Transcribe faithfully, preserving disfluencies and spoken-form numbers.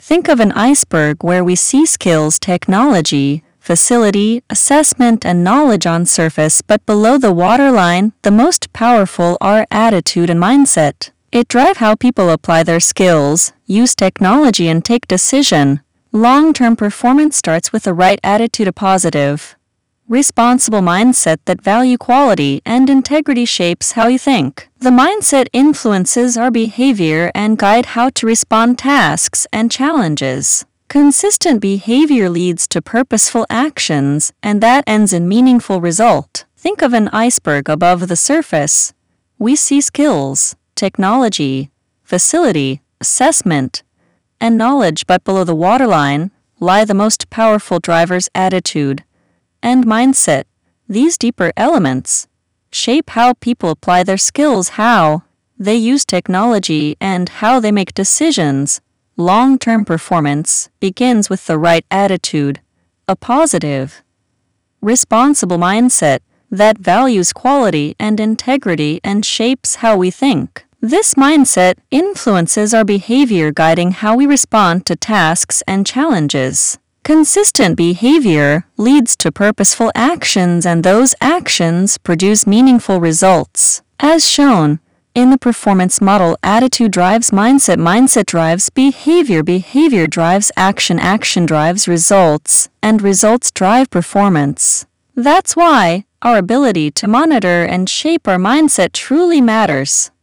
Think of an iceberg where we see skills, technology, facility, assessment, and knowledge on surface, but below the waterline, the most powerful are attitude and mindset. It drives how people apply their skills, use technology, and take decision. Long-term performance starts with the right attitude, a positive, responsible mindset that value quality and integrity shapes how you think. The mindset influences our behavior and guide how to respond to tasks and challenges. Consistent behavior leads to purposeful actions, and that ends in meaningful result. Think of an iceberg. Above the surface, we see skills, technology, facility, assessment, and knowledge, but below the waterline lie the most powerful drivers: attitude and mindset. These deeper elements shape how people apply their skills, how they use technology, and how they make decisions. Long-term performance begins with the right attitude, a positive, responsible mindset that values quality and integrity and shapes how we think. This mindset influences our behavior, guiding how we respond to tasks and challenges. Consistent behavior leads to purposeful actions, and those actions produce meaningful results. As shown in the performance model, attitude drives mindset, mindset drives behavior, behavior drives action, action drives results, and results drive performance. That's why our ability to monitor and shape our mindset truly matters.